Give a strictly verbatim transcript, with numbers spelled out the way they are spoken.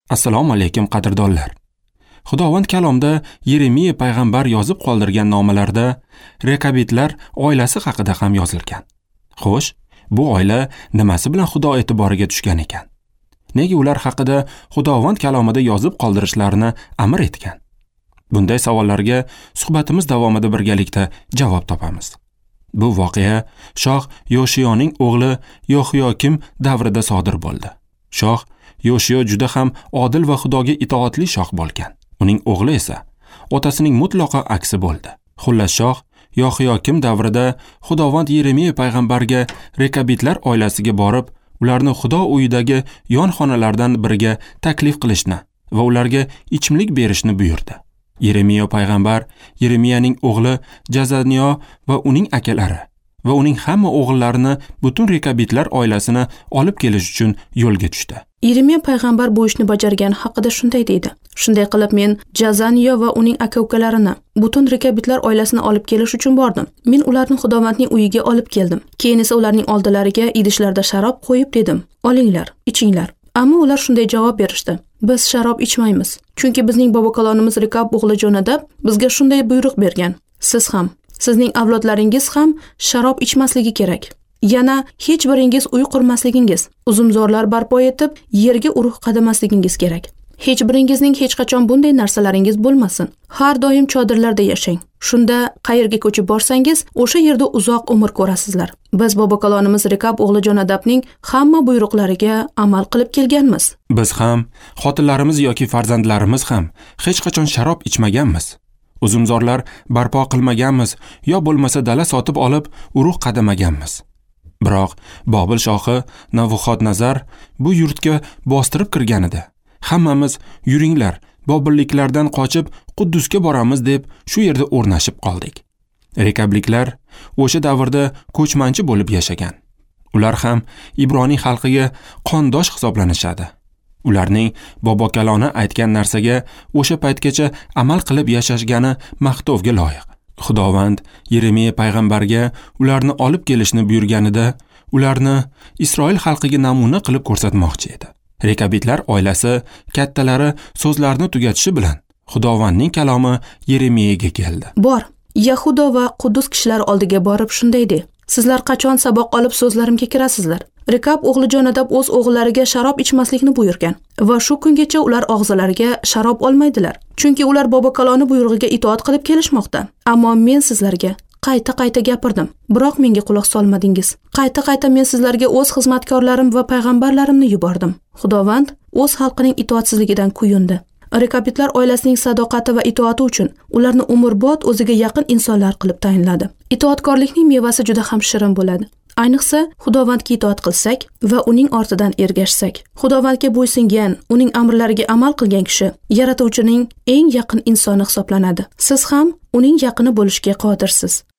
Assalomu alaykum qadrdonlar. Xudovand kalomda Yeremiya payg'ambar yozib qoldirgan nomalarda Rekabitlar oilasi haqida ham yozilgan. Xo'sh, bu oila nimasi bilan Xudo e'tiboriga tushgan ekan? Nega ular haqida Xudovand kalomida yozib qoldirishlarini amr etgan? Bunday savollarga suhbatimiz davomida birgalikda javob topamiz. Bu voqea shoh Yoshiyoning o'g'li Yohiyokim davrida sodir bo'ldi. Shoh Yoshiyo juda ham odil va Xudoga itoatli shoh bo'lgan. Uning o'g'li esa otasining mutlaqo aksi bo'ldi. Xullas shoh Yohiyokim davrida Xudovand Yeremiya payg'ambarga Rekabitlar oilasiga borib, ularni Xudo uyidagi yon xonalardan biriga taklif qilishni va ularga ichimlik berishni buyurdi. Yeremiya payg'ambar Yeremiyaning o'g'li Jazaniyo va uning akalari va uning hamma o'g'illarini butun Rekabitlar oilasini olib kelish uchun yo'lga tushdi. Yeremiya payg'ambar bu ishni bajargani haqida shunday deydi. Shunday qilib men Jazaniyo va uning aka-ukalarini, butun Rekabitlar oilasini olib kelish uchun bordim. Men ularni Xudovandning uyiga olib keldim. Keyin esa ularning oldilariga idishlarda sharob qo'yib dedim: "Olinglar, ichinglar." Ammo ular shunday javob berishdi: "Biz sharob ichmaymiz. Chunki bizning bobokalonimiz Rekab o'g'li Jonadab bizga shunday buyruq bergan. Siz ham, sizning avlodlaringiz ham sharob ichmasligi kerak. Yana hech biringiz uy qurmasligingiz, uzumzorlar barpo etib, yerga urug' qadamasligingiz kerak. Hech biringizning hech qachon bunday narsalaringiz bo'lmasin. Har doim chodirlarda yashang. Shunda qayerga ko'chib borsangiz, o'sha yerda uzoq umr ko'rasizlar. Biz bobokalonimiz Rekab o'g'li Jonadabning hamma buyruqlariga amal qilib kelganmiz. Biz ham, xotinlarimiz yoki farzandlarimiz ham hech qachon sharob ichmaganmiz. Uzumzorlar barpo qilmaganmiz, yo bo'lmasa dala sotib olib urug' qadamaganmiz. Biroq Bobil shohi Navuxodnazar bu yurtga bostirib kirganida hammamiz yuringlar, Bobilliklardan qochib Quddusga boramiz deb shu yerda o'rnashib qoldik. Rekabliklar o'sha davrda ko'chmanchi bo'lib yashagan. Ular ham Ibroniy xalqiga qondosh hisoblanishadi. Ularning bobokalona aytgan narsaga o'sha paytgacha amal qilib yashashgani maqtovga loyiq. Xudovand Yeremiya payg'ambarga ularni olib kelishni buyurganida, ularni Isroil xalqiga namuna qilib ko'rsatmoqchi edi. Rekabitlar oilasi kattalari so'zlarni tugatishi bilan Xudovandning kalomi Yeremiyaga keldi. Bor, Yahudo va Quddus kishilar oldiga borib shunday de: "Sizlar qachon saboq olib so'zlarimga kirasizlar? Rekab o'g'li Jonadab o'z o'g'illariga sharob ichmaslikni buyurgan va shu kungacha ular og'zalariga sharob olmaydilar. Chunki ular bobokaloni buyrug'iga itoat qilib kelishmoqda. Ammo men sizlarga qayta-qayta gapirdim, biroq menga quloq solmadingiz. Qayta-qayta men sizlarga o'z xizmatkorlarim va payg'ambarlarimni yubordim." Xudovand o'z xalqining itoatsizligidan kuyundi. Rekabitlar oilasining sadoqati va itoati uchun ularni umrbod o'ziga yaqin insonlar qilib tayinladi. Itoatkorlikning mevasi juda ham shirin bo'ladi. Ayniqsa, Xudovandga itoat qilsak va uning ortidan ergashsak. Xudovandga bo'ysungan, uning amrlariga amal qilgan kishi Yaratuvchining eng yaqin insoni hisoblanadi. Siz ham uning yaqini bo'lishga qodirsiz.